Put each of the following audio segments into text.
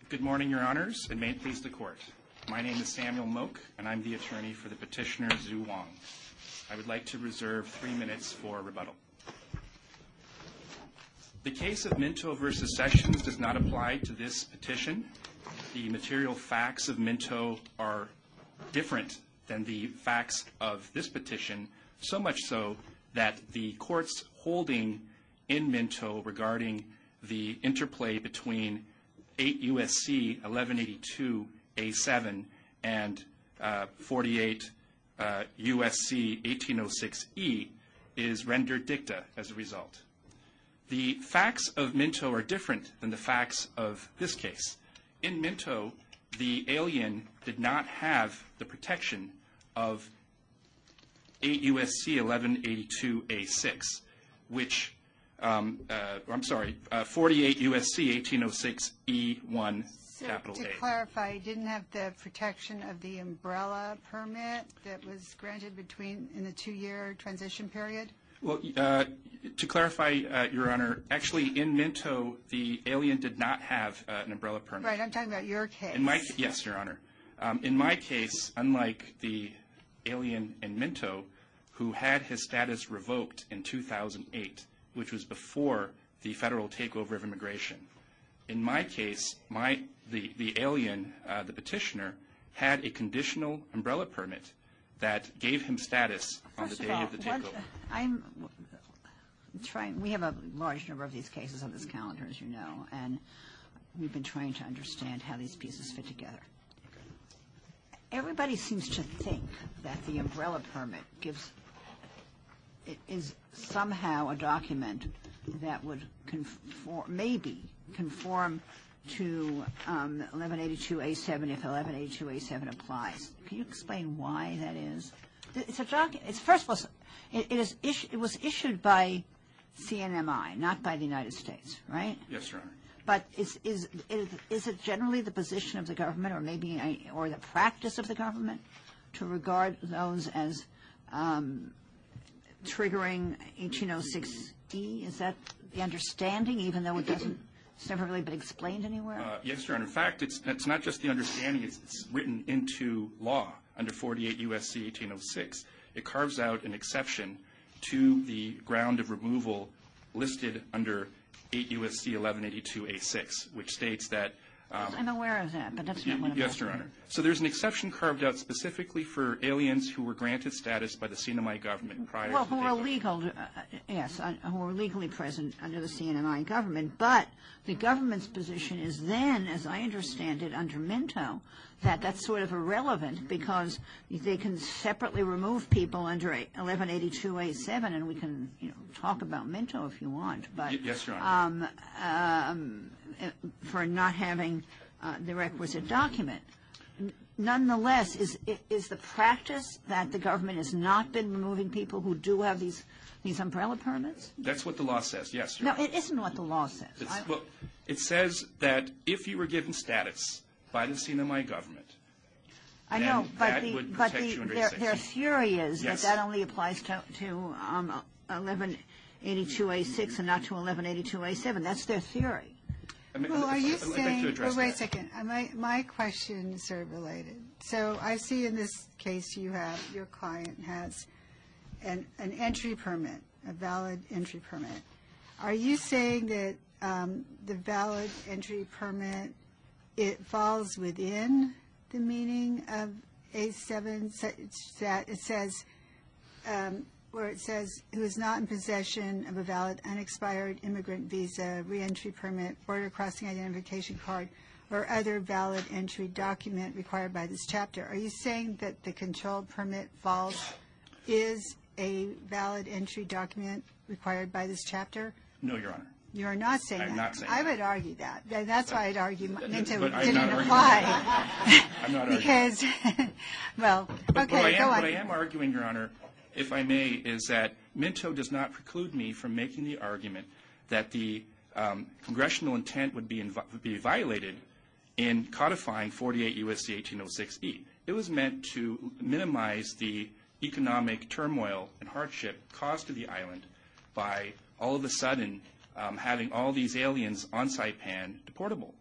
Good morning, Your Honors, and may it please the Court. My name is Samuel Moak, and I'm the attorney for the petitioner Zhu Wang. I would like to reserve 3 minutes for rebuttal. The case of Minto v. Sessions does not apply to this petition. The material facts of Minto are different than the facts of this petition, so much so that the Court's holding in Minto regarding the interplay between 8 U.S.C. 1182A7 and 48 U.S.C. 1806E is rendered dicta as a result. The facts of Minto are different than the facts of this case. In Minto, the alien did not have the protection of 8 U.S.C. 1182A6, which 48 U.S.C. 1806E1, capital A. To clarify, you didn't have the protection of the umbrella permit that was granted in the 2-year transition period? Well, to clarify, Your Honor, actually in Minto, the alien did not have an umbrella permit. Right, I'm talking about your case. Yes, Your Honor. In my case, unlike the alien in Minto, who had his status revoked in 2008, which was before the federal takeover of immigration. In my case, the alien, the petitioner, had a conditional umbrella permit that gave him status on the day of the takeover. We have a large number of these cases on this calendar, as you know, and we've been trying to understand how these pieces fit together. Everybody seems to think that the umbrella permit is somehow a document that would conform to 1182A7 if 1182A7 applies. Can you explain why that is? It's a document. First of all, it was issued by CNMI, not by the United States, right? Yes, Your Honor. But is it generally the position of the government, or the practice of the government, to regard those as triggering 1806E? Is that the understanding, even though it's never really been explained anywhere? Yes, Your Honor. In fact, it's not just the understanding. It's written into law under 48 U.S.C. 1806. It carves out an exception to the ground of removal listed under 8 U.S.C. 1182A6, which states that I'm aware of that, but that's not what I'm Yes, Your Honor. So there's an exception carved out specifically for aliens who were granted status by the CNMI government prior to the who are legally present under the CNMI government. But the government's position is then, as I understand it, under Minto, that that's sort of irrelevant because they can separately remove people under 1182A7, and we can talk about Minto if you want. But yes, Your Honor. For not having the requisite document. Nonetheless, is the practice that the government has not been removing people who do have these umbrella permits? That's what the law says, yes, Your Honor. No, it isn't what the law says. Well, it says that if you were given status by the CNMI government, I know, but their theory is yes. that only applies to 1182A6 and not to 1182A7. That's their theory. Well, are you saying, wait a second, my questions are related. So I see in this case your client has an entry permit, a valid entry permit. Are you saying that the valid entry permit, it falls within the meaning of A7, that it says, where it says, who is not in possession of a valid unexpired immigrant visa, reentry permit, border crossing identification card, or other valid entry document required by this chapter? Are you saying that the controlled permit is a valid entry document required by this chapter? No, Your Honor. You're not saying that? I'm not saying I that. would argue that. That's why I'd argue Minto But I'm didn't not apply. I'm not arguing. Because, well, okay, go on. What I am arguing, Your Honor, if I may, is that Minto does not preclude me from making the argument that the congressional intent would be violated in codifying 48 U.S.C. 1806E. It was meant to minimize the economic turmoil and hardship caused to the island by all of a sudden having all these aliens on Saipan deportable.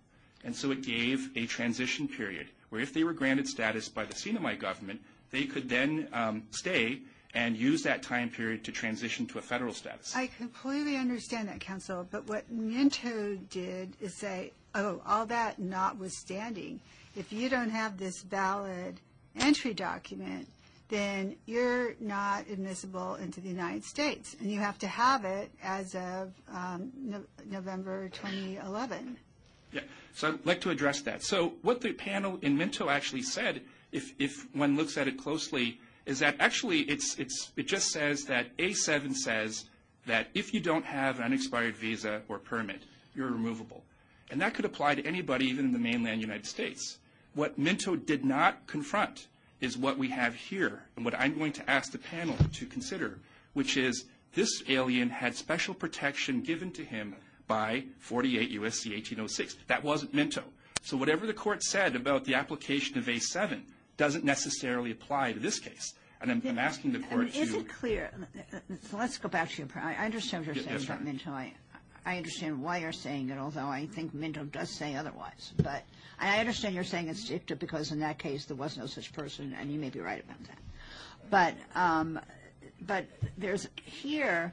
And so it gave a transition period where if they were granted status by the CNMI government, they could then stay and use that time period to transition to a federal status. I completely understand that, counsel, but what Minto did is say, oh, all that notwithstanding, if you don't have this valid entry document, then you're not admissible into the United States, and you have to have it as of November 2011. Yeah, so I'd like to address that. So what the panel in Minto actually said, if one looks at it closely, is that actually it just says that A7 says that if you don't have an unexpired visa or permit, you're removable. And that could apply to anybody, even in the mainland United States. What Minto did not confront is what we have here, and what I'm going to ask the panel to consider, which is this alien had special protection given to him by 48 U.S.C. 1806. That wasn't Minto. So whatever the court said about the application of A7 doesn't necessarily apply to this case. And I'm asking the court to... Is it clear? So let's go back to your... I understand what you're saying about Minto. I understand why you're saying it, although I think Minto does say otherwise. But I understand you're saying it's dicta because in that case there was no such person, and you may be right about that. But there's here,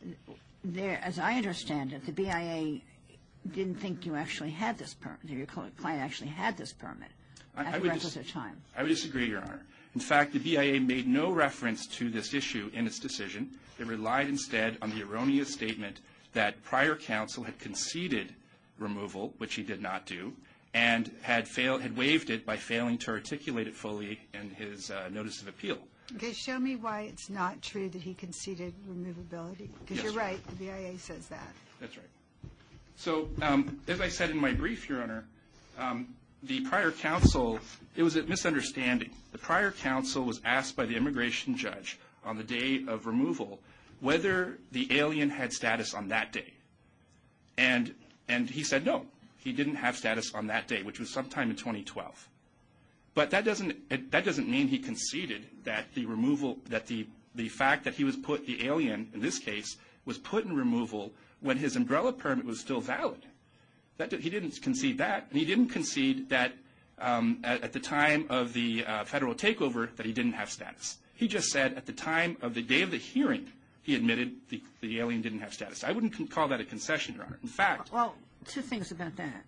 as I understand it, the BIA didn't think you actually had this permit, your client actually had this permit at the requisite time. I would disagree, Your Honor. In fact, the BIA made no reference to this issue in its decision. It relied instead on the erroneous statement that prior counsel had conceded removal, which he did not do, and had waived it by failing to articulate it fully in his notice of appeal. Okay, show me why it's not true that he conceded removability. Because you're right, the BIA says that. That's right. So, as I said in my brief, Your Honor, the prior counsel, it was a misunderstanding. The prior counsel was asked by the immigration judge on the day of removal whether the alien had status on that day. And he said no, he didn't have status on that day, which was sometime in 2012. But that doesn't mean he conceded that the removal, that the fact that he was put, the alien in this case, was put in removal when his umbrella permit was still valid. He didn't concede that, and he didn't concede that at the time of the federal takeover that he didn't have status. He just said at the time of the day of the hearing, he admitted the alien didn't have status. I wouldn't call that a concession, Your Honor. In fact... Well, two things about that.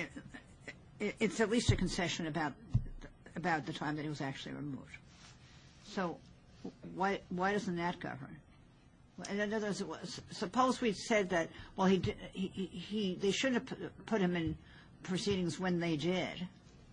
It's at least a concession about the time that he was actually removed. So why doesn't that govern? In other words, suppose we said that, well, they shouldn't have put him in proceedings when they did,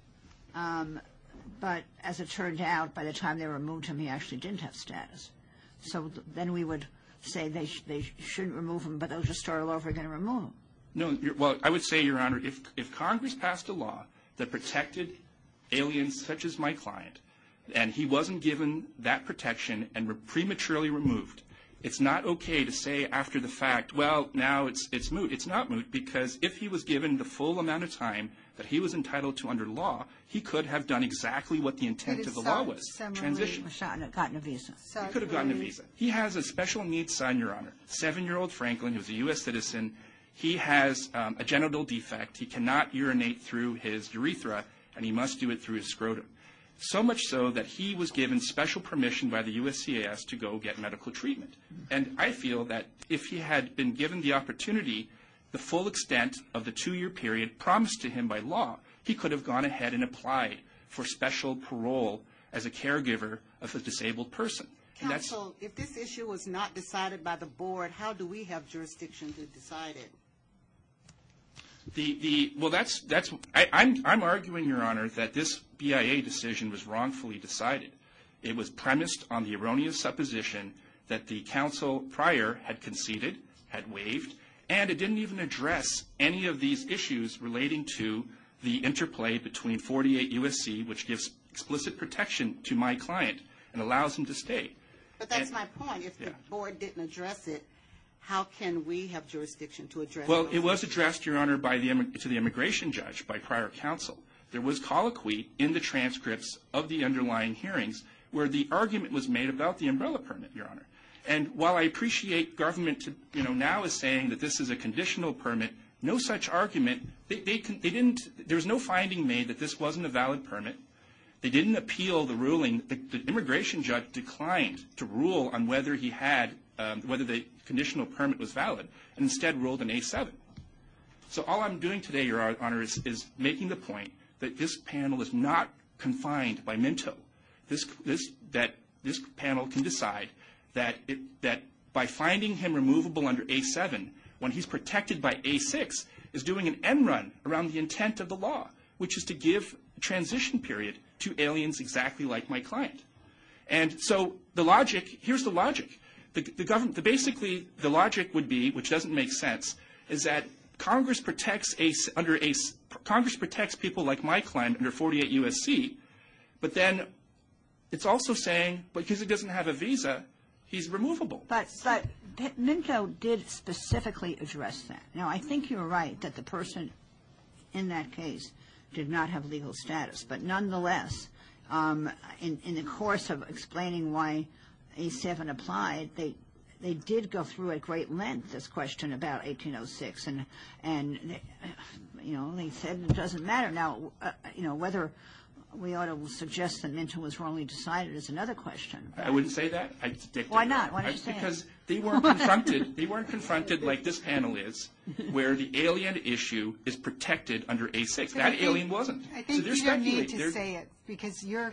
but as it turned out, by the time they removed him, he actually didn't have status. So then we would say they shouldn't remove him, but they'll just start all over again and remove him. No, well, I would say, Your Honor, if Congress passed a law that protected aliens such as my client, and he wasn't given that protection and prematurely removed, it's not okay to say after the fact, well, now it's moot. It's not moot because if he was given the full amount of time that he was entitled to under law, he could have done exactly what the intent of the law was, transition. Gotten a visa. He could have gotten a visa. He has a special needs son, Your Honor, 7-year-old Franklin, who's a U.S. citizen. He has a genital defect. He cannot urinate through his urethra, and he must do it through his scrotum. So much so that he was given special permission by the USCIS to go get medical treatment. And I feel that if he had been given the opportunity, the full extent of the 2-year period promised to him by law, he could have gone ahead and applied for special parole as a caregiver of a disabled person. Counsel, if this issue was not decided by the board, how do we have jurisdiction to decide it? I'm arguing, Your Honor, that this BIA decision was wrongfully decided. It was premised on the erroneous supposition that the counsel prior had conceded, had waived, and it didn't even address any of these issues relating to the interplay between 48 U.S.C., which gives explicit protection to my client and allows him to stay. But that's my point. If the board didn't address it, how can we have jurisdiction to address it? Well, it was addressed, Your Honor, to the immigration judge by prior counsel. There was colloquy in the transcripts of the underlying hearings where the argument was made about the umbrella permit, Your Honor. And while I appreciate government now is saying that this is a conditional permit No such argument. They didn't. There was no finding made that this wasn't a valid permit. They didn't appeal the ruling. The immigration judge declined to rule on whether he had, whether the conditional permit was valid, and instead ruled an A7. So all I'm doing today, Your Honor, is making the point that this panel is not confined by Minto. This panel can decide that by finding him removable under A7, when he's protected by A6, is doing an end run around the intent of the law, which is to give a transition period to aliens exactly like my client. And so the logic, here's the logic. Basically, the logic would be, which doesn't make sense, is that Congress protects people like my client under 48 U.S.C., but then it's also saying because he doesn't have a visa, he's removable. But Minto did specifically address that. Now, I think you're right that the person in that case did not have legal status. But nonetheless, in the course of explaining why A7 applied, they did go through at great length this question about 1806, and they said it doesn't matter. Now, whether we ought to suggest that Minto was wrongly decided is another question. I wouldn't say that. Why not? Why don't you say because they weren't confronted. They weren't confronted like this panel is, where the alien issue is protected under A6. That alien wasn't. I think you don't need to say it because your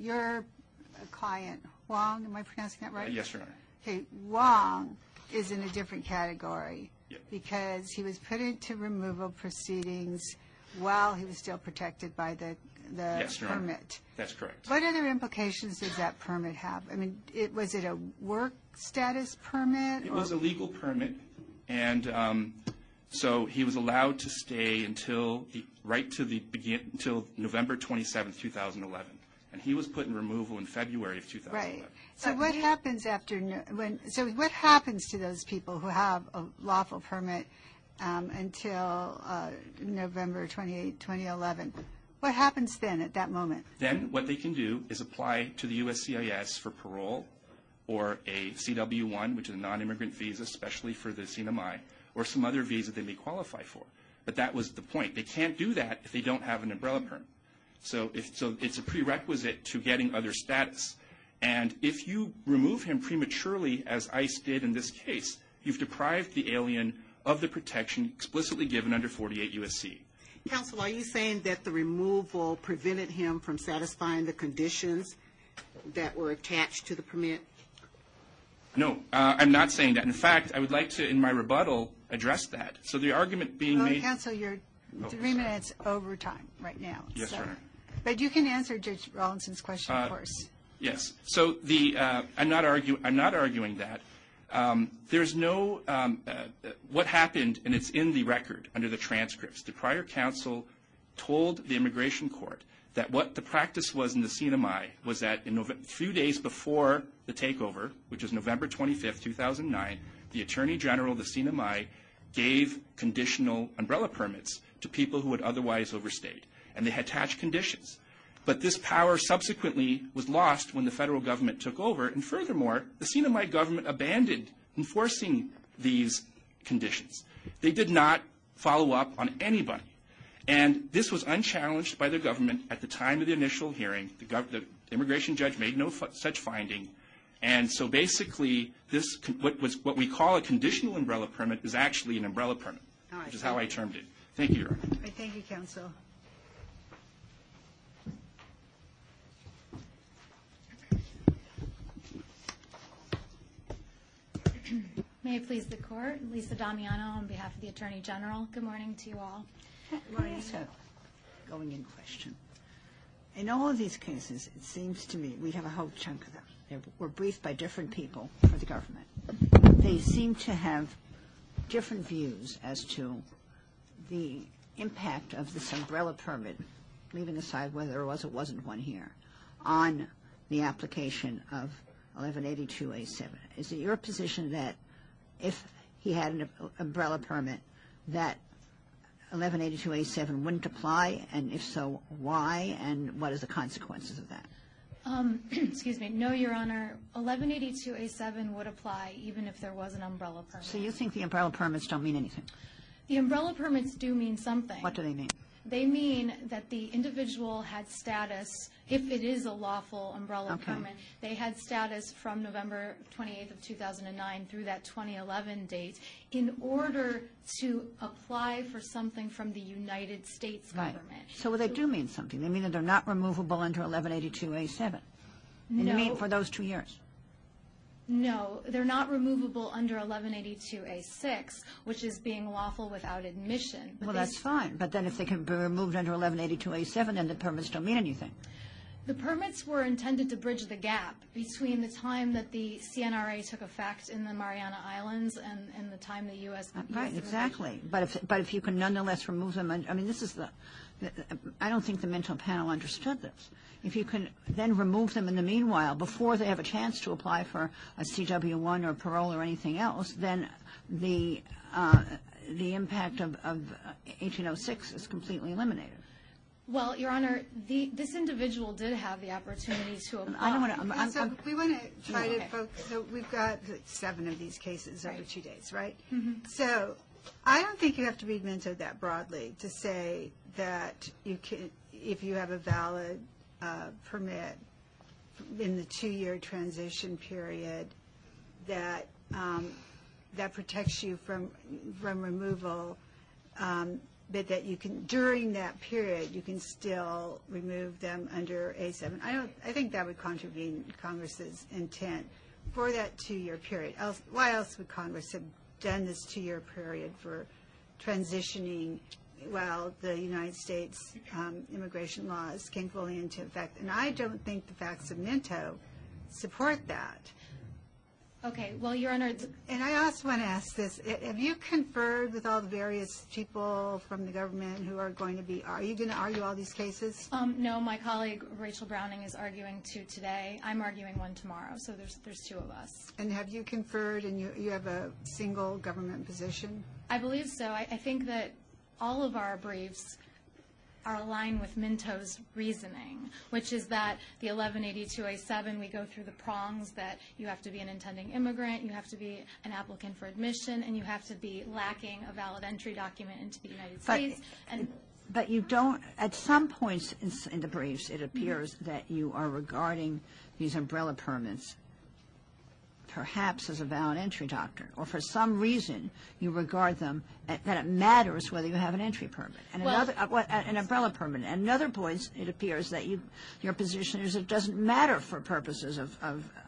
client, Wong, am I pronouncing that right? Yes, Your Honor. Okay, Wong is in a different category Yep. because he was put into removal proceedings while he was still protected by the Yes, Your Honor. permit. That's correct. What other implications does that permit have? I mean, was it a work status permit? It was a legal permit, and so he was allowed to stay until November 27, 2011. And he was put in removal in February of 2011. Right. So what happens what happens to those people who have a lawful permit until November 28, 2011? What happens then at that moment? Then what they can do is apply to the USCIS for parole or a CW1, which is a non-immigrant visa, especially for the CNMI, or some other visa they may qualify for. But that was the point. They can't do that if they don't have an umbrella permit. So it's a prerequisite to getting other status. And if you remove him prematurely, as ICE did in this case, you've deprived the alien of the protection explicitly given under 48 U.S.C. Counsel, are you saying that the removal prevented him from satisfying the conditions that were attached to the permit? No, I'm not saying that. In fact, I would like to, in my rebuttal, address that. So the argument being made... Counsel, you're 3 minutes over time right now. Yes, Your Honor. But you can answer Judge Rawlinson's question, of course. Yes. So I'm not arguing that. There's no what happened, and it's in the record under the transcripts. The prior counsel told the immigration court that what the practice was in the CNMI was that a few days before the takeover, which was November 25th, 2009, the Attorney General of the CNMI gave conditional umbrella permits to people who had otherwise overstayed, and they had attached conditions. But this power subsequently was lost when the federal government took over, and furthermore, the CNMI government abandoned enforcing these conditions. They did not follow up on anybody. And this was unchallenged by the government at the time of the initial hearing. The immigration judge made no such finding. And so basically, what we call a conditional umbrella permit is actually an umbrella permit, which is how I termed it. Thank you, Your Honor. Thank you, counsel. May it please the Court, Lisa Damiano on behalf of the Attorney General. Good morning to you all. Going in question. In all of these cases, it seems to me we have a whole chunk of them. They were briefed by different people for the government. They seem to have different views as to the impact of this umbrella permit, leaving aside whether there was or wasn't one here, on the application of 1182A7. Is it your position that if he had an umbrella permit, that 1182A7 wouldn't apply, and if so, why, and what are the consequences of that? Excuse me. No, Your Honor. 1182A7 would apply even if there was an umbrella permit. So you think the umbrella permits don't mean anything? The umbrella permits do mean something. What do they mean? They mean that the individual had status, if it is a lawful umbrella permit, they had status from November 28th of 2009 through that 2011 date in order to apply for something from the United States government. So they do mean something. They mean that they're not removable under 1182A7. No. And you mean for those 2 years? No, they're not removable under 1182A6, which is being lawful without admission. Well, that's fine. But then if they can be removed under 1182A7, then the permits don't mean anything. The permits were intended to bridge the gap between the time that the CNRA took effect in the Mariana Islands and the time the U.S. Right, exactly. But if you can nonetheless remove them, I mean, this is I don't think the Minto panel understood this. If you can then remove them in the meanwhile before they have a chance to apply for a CW1 or parole or anything else, then the impact of 1806 is completely eliminated. Well, Your Honor, this individual did have the opportunity to apply. I don't want to. We want to try to focus. So we've got 7 of these cases over 2 days, right? Mm-hmm. So I don't think you have to read Minto that broadly to say that you can, if you have a valid permit in the 2-year transition period, that that protects you from removal. But that you can, during that period, you can still remove them under A7. I think that would contravene Congress's intent for that 2-year period. Why else would Congress have done this 2-year period for transitioning while the United States immigration laws came fully into effect? And I don't think the facts of Minto support that. Okay, well, Your Honor. And I also want to ask this. Have you conferred with all the various people from the government who are going to be, are you going to argue all these cases? No, my colleague Rachel Browning is arguing 2 today. I'm arguing 1 tomorrow, so there's 2 of us. And have you conferred and you have a single government position? I believe so. I think that all of our briefs are aligned with Minto's reasoning, which is that the 1182A7, we go through the prongs that you have to be an intending immigrant, you have to be an applicant for admission, and you have to be lacking a valid entry document into the United States. But you don't, at some points in the briefs, it appears that you are regarding these umbrella permits perhaps as a valid entry doctrine, or for some reason you regard them that it matters whether you have an entry permit and an umbrella permit. And in other points, it appears that your position is it doesn't matter for purposes of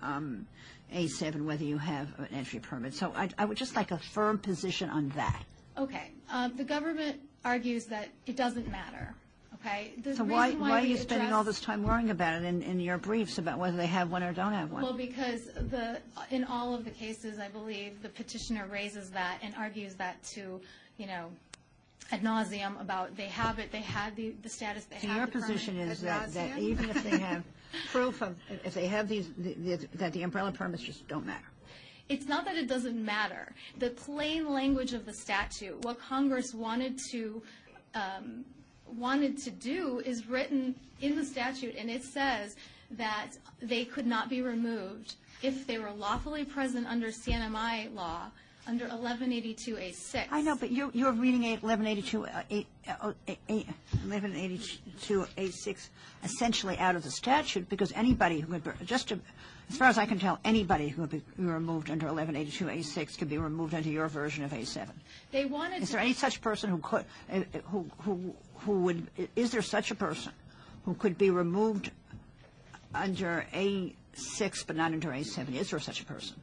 A7 whether you have an entry permit. So I would just like a firm position on that. Okay. The government argues that it doesn't matter. Okay. So why are you spending all this time worrying about it in your briefs about whether they have one or don't have one? Well, because in all of the cases, I believe, the petitioner raises that and argues that to, ad nauseum about they have it, they had the status, they have the permit. So your position is that even if they have proof of, if they have that the umbrella permits just don't matter? It's not that it doesn't matter. The plain language of the statute, what Congress wanted to do is written in the statute, and it says that they could not be removed if they were lawfully present under CNMI law under 1182A6. I know, but you're reading 1182A6 essentially out of the statute because anybody who would as far as I can tell, anybody who would be removed under 1182A6 could be removed under your version of A7. Is there any such person who could, who would, is there such a person who could be removed under A6 but not under A7? Is there such a person?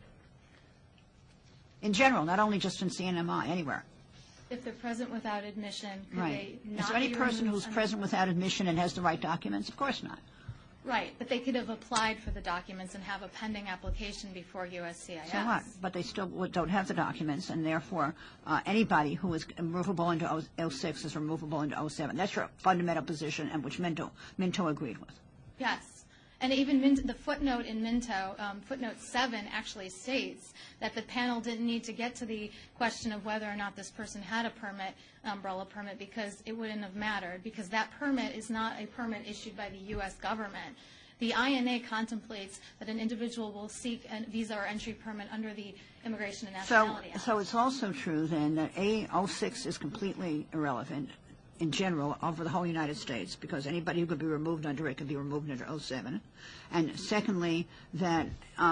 In general, not only just in CNMI, anywhere. If they're present without admission, could they not be removed? Is there any person who's present without admission and has the right documents? Of course not. Right, but they could have applied for the documents and have a pending application before USCIS. So what? But they still don't have the documents, and therefore anybody who is removable into 06 is removable into 07. That's your fundamental position, and which Minto agreed with. Yes. And even the footnote in Minto, footnote 7, actually states that the panel didn't need to get to the question of whether or not this person had a permit, umbrella permit, because it wouldn't have mattered, because that permit is not a permit issued by the U.S. government. The INA contemplates that an individual will seek a visa or entry permit under the Immigration and Nationality Act. So it's also true, then, that A06 is completely irrelevant in general over the whole United States, because anybody who could be removed under it could be removed under 07. And secondly, that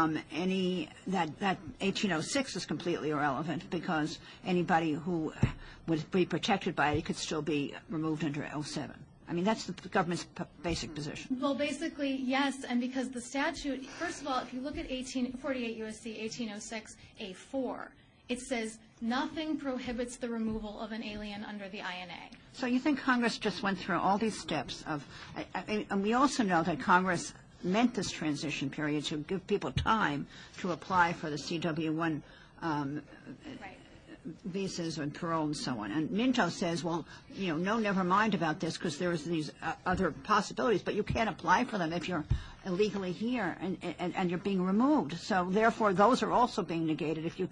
that 1806 is completely irrelevant because anybody who would be protected by it could still be removed under 07. I mean, that's the government's basic position. Well, basically, yes, and because the statute, first of all, if you look at 48 U.S.C. 1806 A4, it says nothing prohibits the removal of an alien under the INA. So you think Congress just went through all these steps of, and we also know that Congress meant this transition period to give people time to apply for the CW1 Right. visas and parole and so on. And Minto says, well, no, never mind about this because there's these other possibilities, but you can't apply for them if you're illegally here and you're being removed. So therefore, those are also being negated if you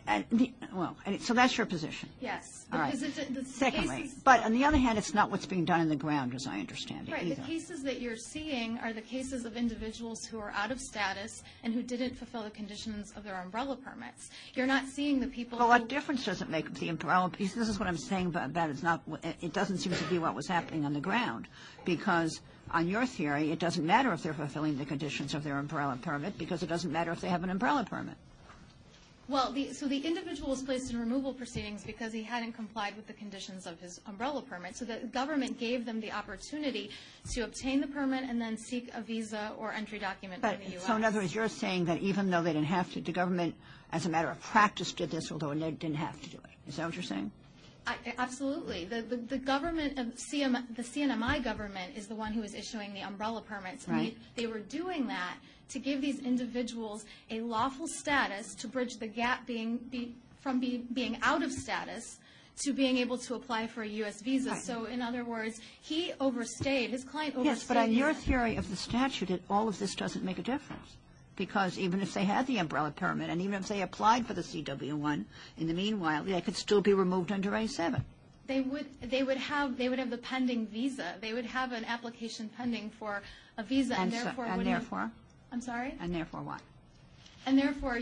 so that's your position. Yes. All right. The Secondly, cases, but on the other hand, it's not what's being done in the ground, as I understand it, right, either. the cases that you're seeing are the cases of individuals who are out of status and who didn't fulfill the conditions of their umbrella permits. You're not seeing the people Well, what difference does it make if the umbrella piece? This is what I'm saying about it's not. It doesn't seem to be what was happening on the ground, because on your theory, it doesn't matter if they're fulfilling the conditions of their umbrella permit because it doesn't matter if they have an umbrella permit. Well, so the individual was placed in removal proceedings because he hadn't complied with the conditions of his umbrella permit. So the government gave them the opportunity to obtain the permit and then seek a visa or entry document from the U.S. So in other words, you're saying that even though they didn't have to, the government, as a matter of practice, did this, although they didn't have to do it. Is that what you're saying? Absolutely. The government, the CNMI government is the one who is issuing the umbrella permits. Right. And they were doing that to give these individuals a lawful status to bridge the gap from being out of status to being able to apply for a U.S. visa. Right. So in other words, he overstayed, his client overstayed. Yes, but on your theory of the statute, all of this doesn't make a difference. Because even if they had the umbrella permit and even if they applied for the CW1, in the meanwhile, they could still be removed under A7. They would have the pending visa. They would have an application pending for a visa, and therefore I'm sorry? And therefore what? And therefore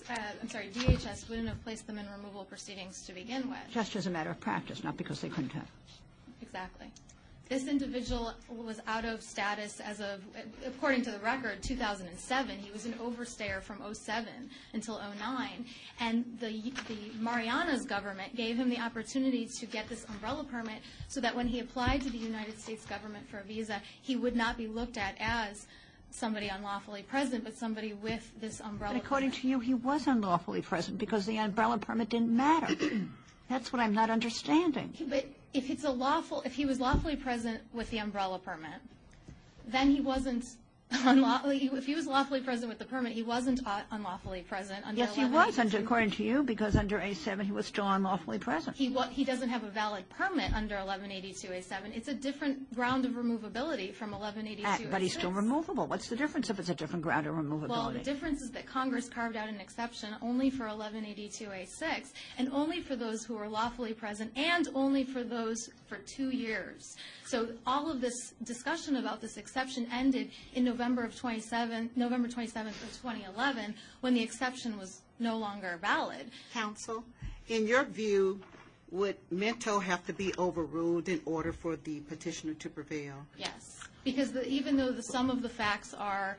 DHS wouldn't have placed them in removal proceedings to begin with. Just as a matter of practice, not because they couldn't have. Exactly. This individual was out of status as of, according to the record, 2007. He was an overstayer from 07 until 09. And the Mariana's government gave him the opportunity to get this umbrella permit so that when he applied to the United States government for a visa, he would not be looked at as somebody unlawfully present, but somebody with this umbrella permit. But according to you, he was unlawfully present because the umbrella permit didn't matter. That's what I'm not understanding. But if he was lawfully present with the umbrella permit, then he wasn't unlawfully. If he was lawfully present with the permit, he wasn't unlawfully present under. Yes, he was, according to you, because under A7 he was still unlawfully present. He doesn't have a valid permit under 1182A7. It's a different ground of removability from 1182A6. But he's still removable. What's the difference if it's a different ground of removability? Well, the difference is that Congress carved out an exception only for 1182A6, and only for those who are lawfully present, and only for those for 2 years. So all of this discussion about this exception ended in November 27th of 2011, when the exception was no longer valid. Counsel, in your view, would Minto have to be overruled in order for the petitioner to prevail? Yes, because even though some of the facts are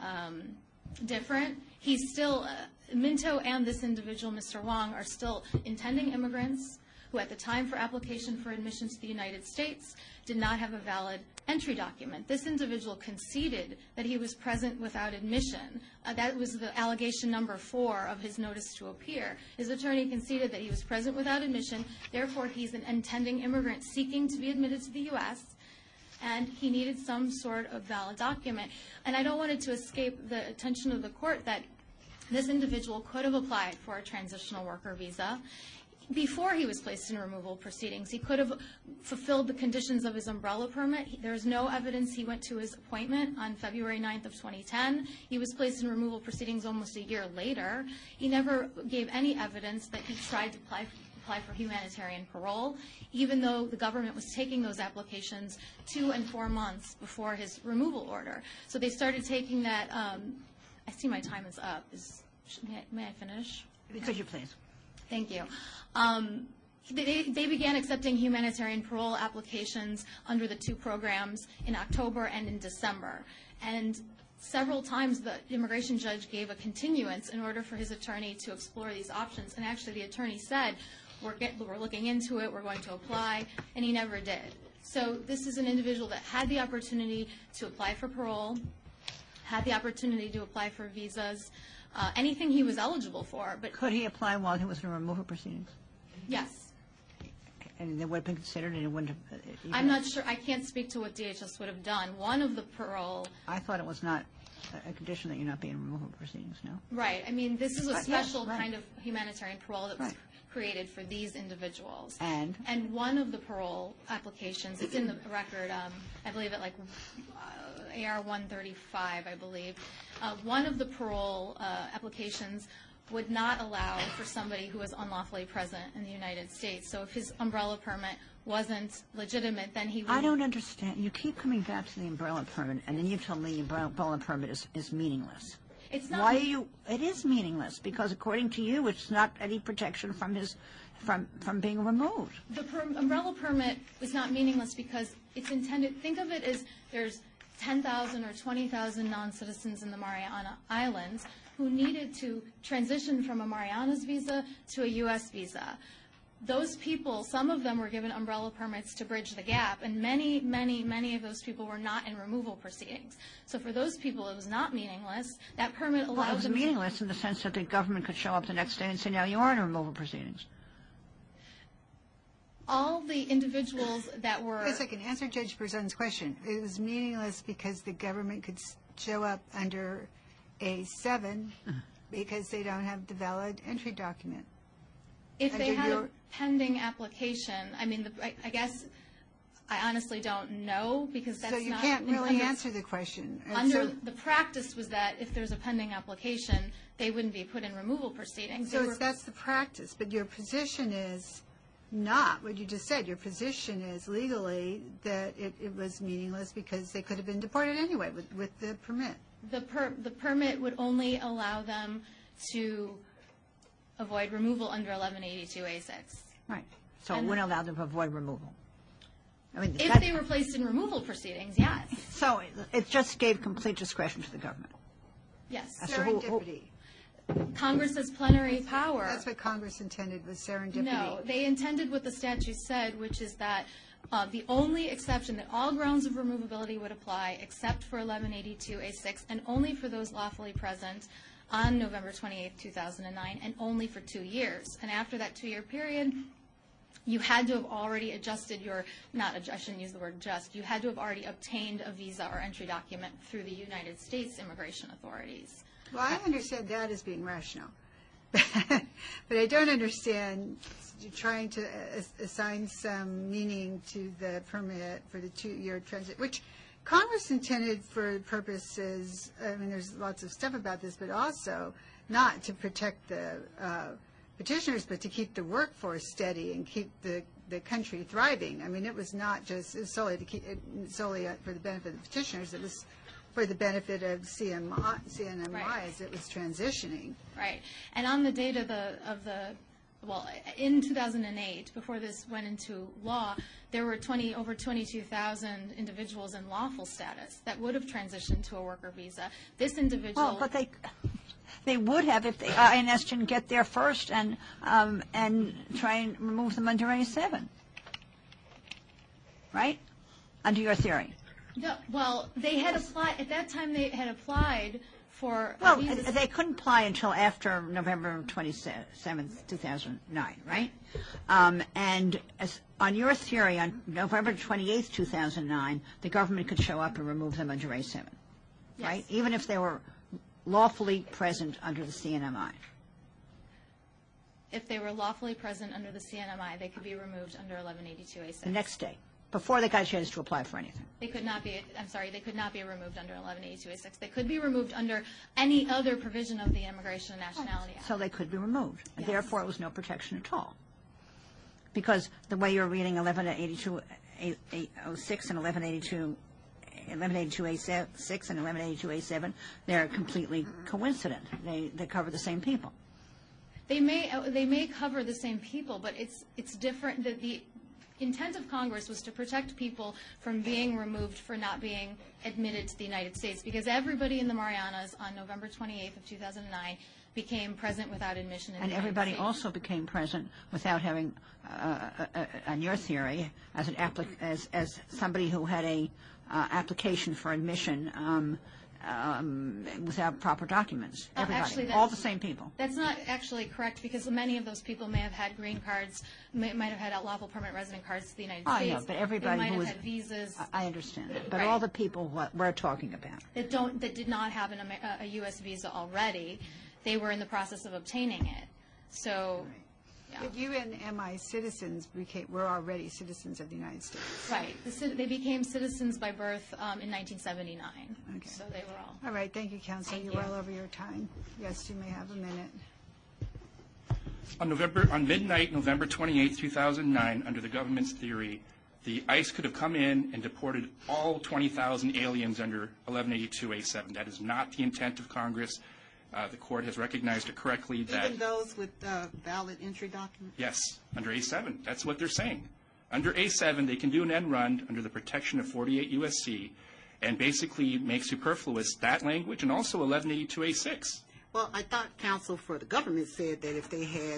different, he's still, Minto and this individual, Mr. Wong, are still intending immigrants who at the time for application for admission to the United States did not have a valid entry document. This individual conceded that he was present without admission. That was the allegation number 4 of his notice to appear. His attorney conceded that he was present without admission, therefore he's an intending immigrant seeking to be admitted to the U.S., and he needed some sort of valid document. And I don't want it to escape the attention of the court that this individual could have applied for a transitional worker visa. Before he was placed in removal proceedings, he could have fulfilled the conditions of his umbrella permit. There is no evidence he went to his appointment on February 9th of 2010. He was placed in removal proceedings almost a year later. He never gave any evidence that he tried to apply for humanitarian parole, even though the government was taking those applications 2 and 4 months before his removal order. So they started taking that. I see my time is up. May I finish? Could you please? Thank you. They began accepting humanitarian parole applications under the 2 programs in October and in December. And several times the immigration judge gave a continuance in order for his attorney to explore these options. And actually the attorney said, we're looking into it, we're going to apply, and he never did. So this is an individual that had the opportunity to apply for parole, had the opportunity to apply for visas, anything he was eligible for. But could he apply while he was in removal proceedings? Yes. And it would have been considered, and it wouldn't have. I'm not sure. I can't speak to what DHS would have done. One of the parole. I thought it was not a condition that you not be in removal proceedings. No. Right. I mean, this is a special kind of humanitarian parole that was created for these individuals. And one of the parole applications, it's in the record. I believe at like AR 135. I believe one of the parole applications would not allow for somebody who was unlawfully present in the United States. So if his umbrella permit wasn't legitimate, then he would. I don't understand. You keep coming back to the umbrella permit, and then you tell me the umbrella permit is meaningless. It's not. Why are you? It is meaningless because according to you, it's not any protection from his from being removed. The umbrella permit was not meaningless because it's intended. Think of it as there's 10,000 or 20,000 non-citizens in the Mariana Islands who needed to transition from a Marianas visa to a U.S. visa. Those people, some of them were given umbrella permits to bridge the gap, and many, many, many of those people were not in removal proceedings. So for those people, it was not meaningless. That permit allowed them. Well, it was meaningless in the sense that the government could show up the next day and say, now you are in removal proceedings. All the individuals that were. Wait a second. Answer Judge Berzon's question. It was meaningless because the government could show up under A7 because they don't have the valid entry document. If they had a pending application, I mean, I guess I honestly don't know because that's not. So you can't really answer the question. The practice was that if there's a pending application, they wouldn't be put in removal proceedings. So that's the practice, but your position is not what you just said. Your position is legally that it was meaningless because they could have been deported anyway with the permit. The permit would only allow them to avoid removal under 1182A6. Right. So it wouldn't allow them to avoid removal. I mean, if they were placed in removal proceedings, yes. So it just gave complete discretion to the government. Yes. Serendipity. Congress has plenary power. That's what Congress intended was serendipity. No, they intended what the statute said, which is that the only exception that all grounds of removability would apply except for 1182A6 and only for those lawfully present on November 28, 2009, and only for 2 years. And after that 2-year period, you had to have already adjusted your, I shouldn't use the word just, you had to have already obtained a visa or entry document through the United States immigration authorities. Well, I understand that as being rational. But I don't understand trying to assign some meaning to the permit for the 2-year transit, which Congress intended for purposes, I mean, there's lots of stuff about this, but also not to protect the petitioners, but to keep the workforce steady and keep the country thriving. I mean, it was not just solely for the benefit of the petitioners. It was for the benefit of CNMI Right. as it was transitioning. Right. And on the date well, in 2008, before this went into law, there were over 22,000 individuals in lawful status that would have transitioned to a worker visa. This individual. Well, but they would have if the INS didn't get there first and try and remove them under A7, right? Under your theory. No, well, they had applied at that time. They had applied for. Well, they couldn't apply until after November 27th, 2009, right? And on your theory, on November 28th, 2009, the government could show up and remove them under A7, Yes. right? Even if they were lawfully present under the CNMI. If they were lawfully present under the CNMI, they could be removed under 1182A6. The next day, before they got a chance to apply for anything. They could not be. I'm sorry. They could not be removed under 1182A6. They could be removed under any other provision of the Immigration and Nationality Act. So they could be removed. Yes. Therefore, it was no protection at all. because the way you're reading 1182-806 and 1182-A6 and 1182-A7, they're completely coincident. They cover the same people. They may cover the same people, but it's different. The intent of Congress was to protect people from being removed for not being admitted to the United States, because everybody in the Marianas on November 28th of 2009 became present without admission in the United States. And everybody also became present without having, on your theory, as somebody who had a application for admission without proper documents. Everybody, actually, all the same people. That's not actually correct, because many of those people may have had green cards, might have had lawful permanent resident cards to the United States. I know, but everybody they might who have was, had visas. I understand that, but Right. all the people we're talking about. That did not have a U.S. visa already, they were in the process of obtaining it. So, yeah. But you and MI citizens were already citizens of the United States. Right. They became citizens by birth in 1979. Okay. So they were all. All right, thank you, Counsel. Thank You're you. well over your time. Yes, you may have a minute. On midnight, November 28, 2009, under the government's theory, the ICE could have come in and deported all 20,000 aliens under 1182-A7. That is not the intent of Congress. The court has recognized it correctly that... Even those with valid entry documents? Yes, under A7. That's what they're saying. Under A7, they can do an end run under the protection of 48 U.S.C. and basically make superfluous that language and also 1182-A6. Well, I thought counsel for the government said that if they had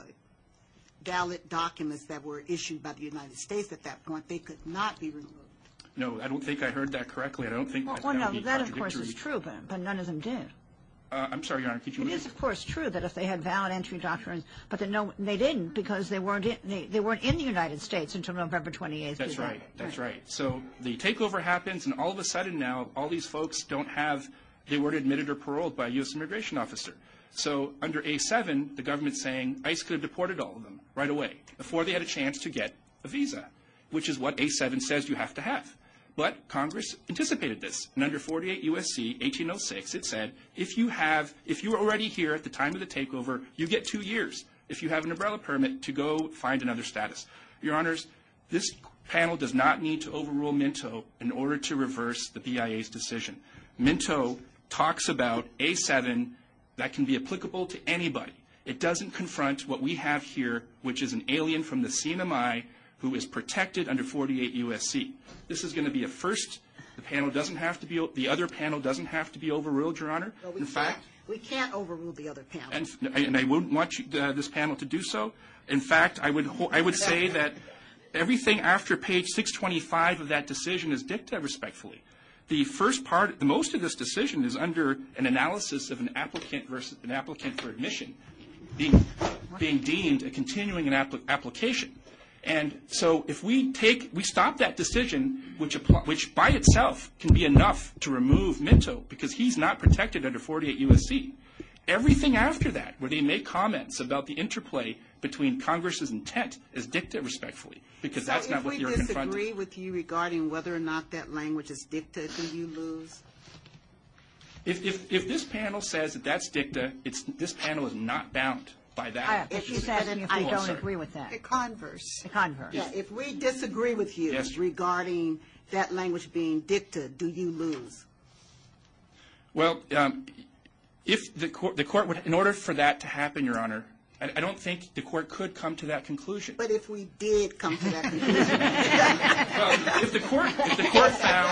valid documents that were issued by the United States at that point, they could not be removed. No, I don't think I heard that correctly. I don't think Well, that would no, be that of course contradictory. is true, but none of them did. I'm sorry, Your Honor, could you It repeat? is, of course, true that if they had valid entry documents, but they didn't because they weren't in the United States until November 28th. That's right. That's right. So the takeover happens, and all of a sudden now, all these folks they weren't admitted or paroled by a U.S. immigration officer. So under A7, the government's saying ICE could have deported all of them right away before they had a chance to get a visa, which is what A7 says you have to have. But Congress anticipated this. And under 48 U.S.C. 1806, it said, if you were already here at the time of the takeover, you get 2 years. If you have an umbrella permit, to go find another status. Your Honors, this panel does not need to overrule Minto in order to reverse the BIA's decision. Minto talks about A7 that can be applicable to anybody. It doesn't confront what we have here, which is an alien from the CNMI who is protected under 48 U.S.C. This is going to be a first. The other panel doesn't have to be overruled, Your Honor. Well, In fact, we can't overrule the other panel. and I wouldn't want this panel to do so. In fact, I would say that everything after page 625 of that decision is dicta, respectfully. The first part, most of this decision is under an analysis of an applicant versus an applicant for admission being deemed a continuing application. And so if we stop that decision, which by itself can be enough to remove Minto because he's not protected under 48 U.S.C., everything after that, where they make comments about the interplay between Congress's intent, is dicta, respectfully, because that's not what you're confronted. So if we disagree with you regarding whether or not that language is dicta, do you lose? If this panel says that that's dicta, this panel is not bound by that. She's asking if we don't agree with that. The converse. The converse. Yeah, if we disagree with you Yes. regarding that language being dicta, do you lose? Well, if the court would, in order for that to happen, Your Honor, I don't think the court could come to that conclusion. But if we did come to that conclusion, Well, if the court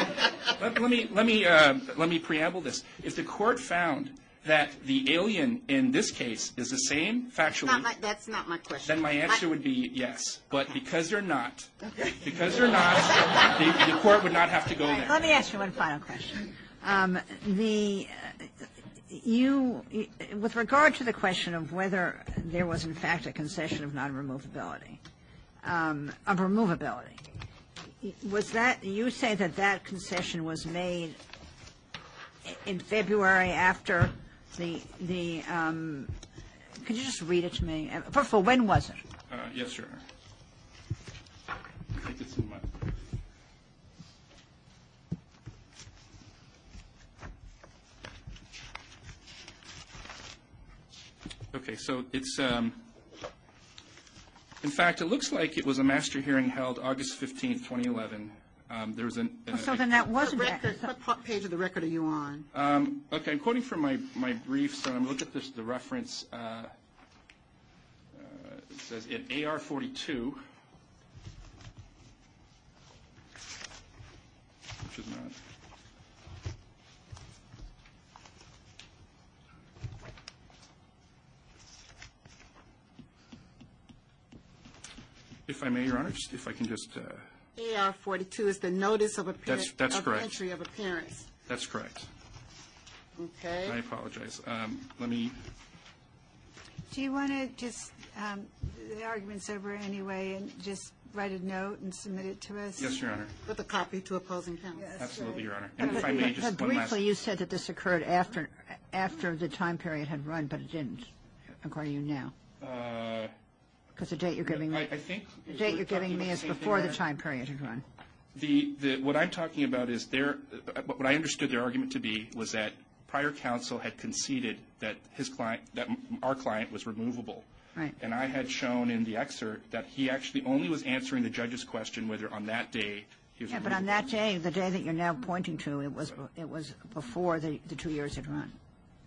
found, let me preamble this. If the court found that the alien in this case is the same factually, that's not my question. then my answer would be yes. But because they're not, the court would not have to go there. Let me ask you one final question. With regard to the question of whether there was in fact a concession of non-removability, of removability, was that, you say that concession was made in February after the could you just read it to me? First of all, when was it? Yes, Your Honor. I think it's in my... Okay, so it's In fact, it looks like it was a master hearing held August 15th, 2011. There was So then that wasn't... What page of the record are you on? Okay, I'm quoting from my brief, so I'm looking at the reference. It says in AR 42, which is not. If I may, Your Honor, if I can just... AR 42 is the notice of appearance. That's correct. Entry of appearance. That's correct. Okay. I apologize. Let me... Do you want to just, the argument's over anyway, and just write a note and submit it to us? Yes, Your Honor. With a copy to opposing counsel. Yes, Absolutely, right. Your Honor. And if I may, just But one last... briefly, you said that this occurred after the time period had run, but it didn't, according to you now. Because the date you're giving me... I think... The date you're giving me is before the time period had run. What I'm talking about is what I understood their argument to be was that prior counsel had conceded that our client was removable. Right. And I had shown in the excerpt that he actually only was answering the judge's question whether on that day he was removable. Yeah, but on that day, the day that you're now pointing to, it was before the 2 years had run.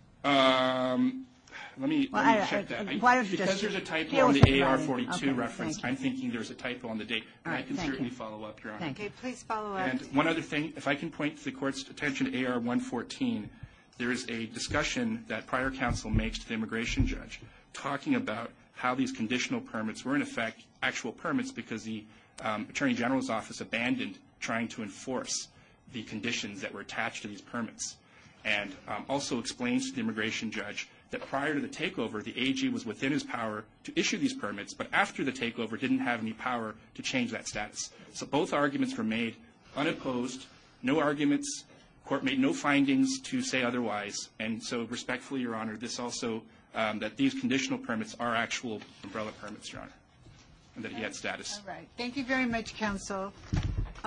Let me check that. Why don't you because just there's a typo deal on with the it AR right. 42 Okay, reference. thank you. I'm thinking there's a typo on the date. All right, I can thank certainly you. follow up, Your Honor. Thank you. Okay, please follow up. And one other thing, if I can point the Court's attention to AR 114, there is a discussion that prior counsel makes to the immigration judge talking about how these conditional permits were, in effect, actual permits because the Attorney General's office abandoned trying to enforce the conditions that were attached to these permits, and also explains to the immigration judge that prior to the takeover, the AG was within his power to issue these permits, but after the takeover didn't have any power to change that status. So both arguments were made unopposed, no arguments, court made no findings to say otherwise, and so respectfully, Your Honor, this also, that these conditional permits are actual umbrella permits, Your Honor, and that he had status. All right. Thank you very much, counsel.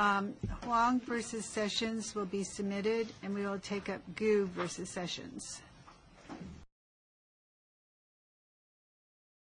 Huang versus Sessions will be submitted, and we will take up Gu versus Sessions.